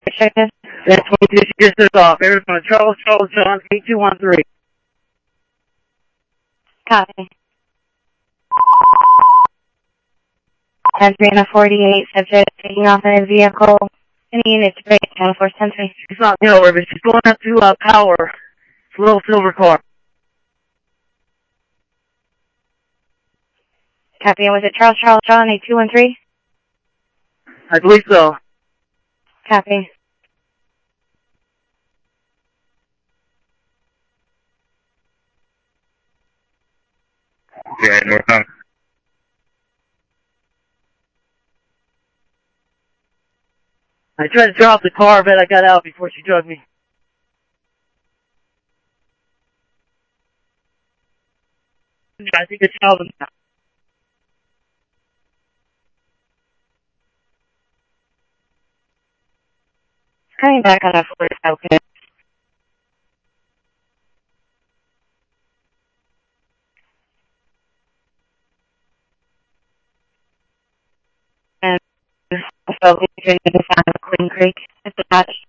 Check this. That's 22, she just took off. Air from Charles John, 8213. Copy. 10-3 and a 48, subject taking off in a vehicle. Any units break, 10-4-10-3. She's not nowhere, but she's going up to Power. It's a little silver car. Copy, and was it Charles John, 8213? I believe so. Copy. Yeah, more time. I tried to drop the car, but I got out before she drug me. I think it's Calvin now. Coming back on a 45 pin. And so we can the sound of Queen Creek at the match.